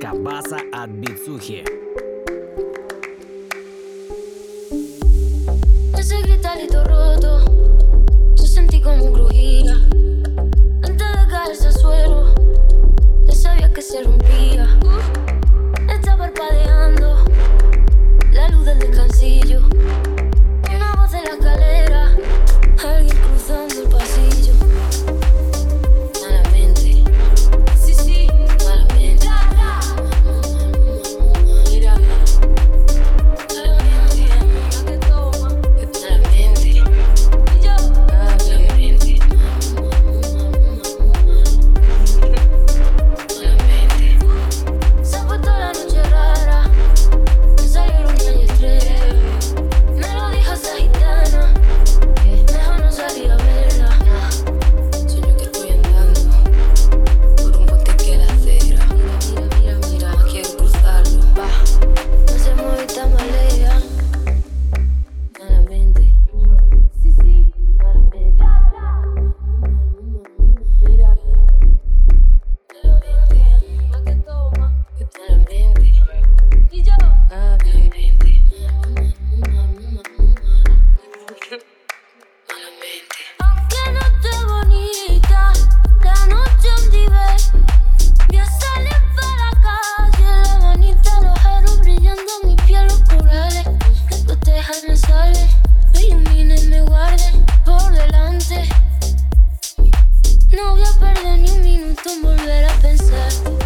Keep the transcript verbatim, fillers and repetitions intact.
Баса от Бицухи. Ese gritarito roto, se sentí como crujía. Antes de caerse al suelo, ya sabía que se rompía. Está parpadeando la luz del descansillo. Y una voz de la escalera, alguien cruzando el pasillo. Malamente, sí, sí, malamente. Mira, malamente, la que toma, malamente. Y yo, malamente, malamente. Se ha puesto la noche rara, me salieron calle estrella. Me lo dijo esa gitana, que mejor no salía a verla. Sueño que estoy andando por un puente que la acera. Mira, mira, mira, mira, quiero cruzarlo. Va, no se mueve y tambalea. Malamente. Sí, sí, malamente. Mira, malamente. La que toma, malamente. Y yo, malamente. Malamente. Aunque no esté bonita, la noche donde ve, voy a salir para la calle, la manita, los aros brillando, mi piel, los corales que protejan me sale, me iluminen, me guarden por delante. No voy a perder ni un minuto en volver a pensar.